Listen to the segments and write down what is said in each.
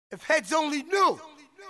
If heads only knew.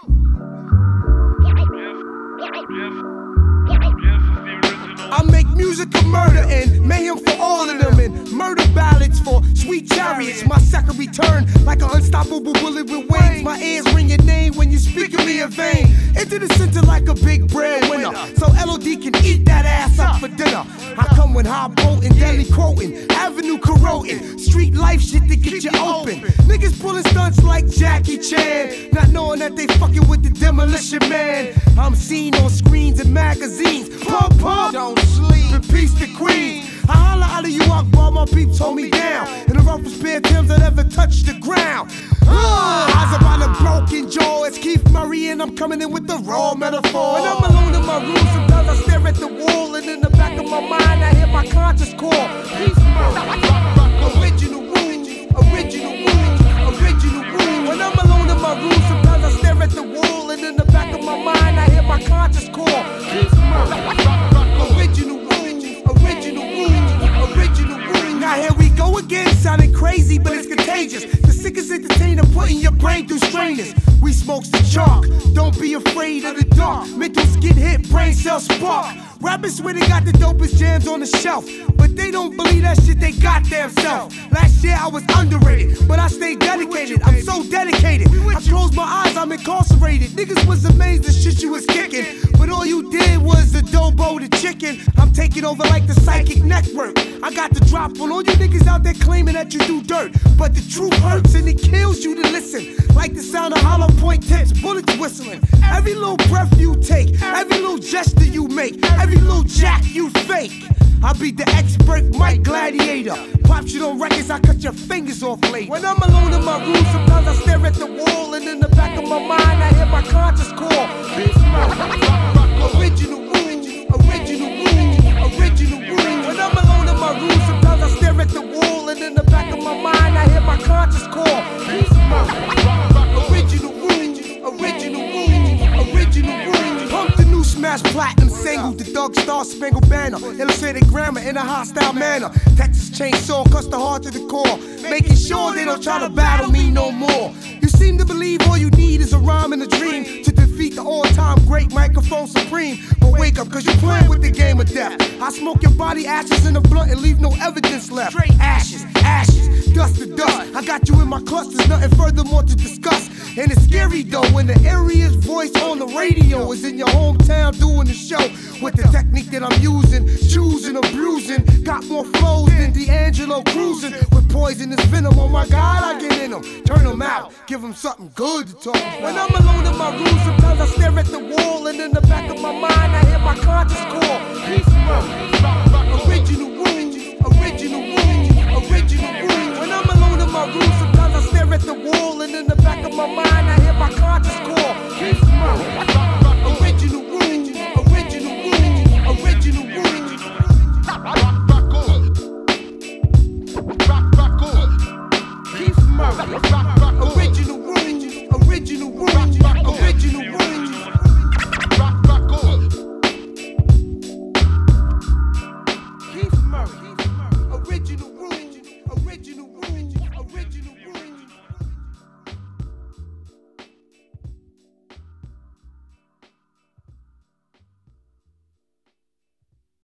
I make music of murder and mayhem for all of them, and murder ballads for sweet chariots. My second return like an unstoppable bullet with wings. My ears ring your name when you speak of me in vain. Into the center like a big breadwinner, so LOD can eat that ass up for dinner. I come with high potent, deadly quoting, avenue corroding, street life shit to get you open. Niggas pulling stunts like Jackie Chan, not knowing that they fucking with the Demolition Man. I'm seen on screens and magazines. Pump, pump, don't sleep, and peace to Queen. I holla out of you Akbar, my peeps hold me down. In the roughest pair of Timbs that ever touched the ground. Eyes about a broken jaw, it's Keith Murray and I'm coming in with the raw metaphor. When I'm alone in my room, sometimes I stare at the wall, and in the back of my mind I hear my conscience call. Peace, original wounds, original wounds, original wounds. When I'm alone in my room, sometimes I stare at the wall, and in the back of my mind I hear my conscience call. Peace, original wounds, original wounds, original wounds. Now here we go again, sounding crazy, but it's contagious. The sickest entertainer putting your brain through strainers. We smokes the chalk, don't be afraid of the dark. Mentals get hit, brain cells spark. Rappers swear they got the dopest jams on the shelf, but they don't believe that shit they goddamn self. Last year I was underrated, but I stayed dedicated. I'm so dedicated, I close my eyes, I'm incarcerated. Niggas was amazed the shit you was kicking, but all you did was adobo the chicken. I'm taking over like the psychic network. I got the drop on all you niggas out there claiming that you do dirt, but the truth hurts and it kills you to listen. Like the sound of hollow point tips, bullets whistling. Every little breath you take, every little gesture you make, every little jack you fake. I beat the expert Mike Gladiator. Pop shit on records, I cut your fingers off later. When I'm alone in my room, sometimes I stare at the wall, and in the back of my mind I hear my conscience call. Original wounds, original wounds, original wounds. When I'm alone in my room, sometimes I stare at the wall, and in the back of my mind I hear my conscience call. Original wounds, original wounds, original wounds. Pump the new smash platinum single, the Doug Star Spangled Banner. Illustrated grammar in a hostile manner. Texas chainsaw cuts the heart to the core, making sure they don't try to battle me no more. You seem to believe all you need is a rhyme and a dream to defeat the all-time great microphone supreme. But wake up, cause you're playing with the game of death. I smoke your body ashes in a blunt and leave no evidence left. Ashes, ashes, dust to dust. I got you in my clusters, nothing furthermore to discuss. And it's scary though when the airiest voice on the radio is in your hometown doing the show. With the technique that I'm using, choosing or bruising. Got more flows than D'Angelo cruising. With poisonous venom, oh my God, I get in them. Turn them out, give them something good to talk about. When I'm alone in my room, sometimes I stare at the wall, and in the back of my mind I hear my conscience call. Original wounds, original wounds, original wounds. When I'm alone in my room, sometimes I stare at the wall, and in the back of my mind I hear my conscience call. Original wounds, original wounds, original wounds. Keith Murray. Original wounds, original wounds, original wounds. Keith Murray.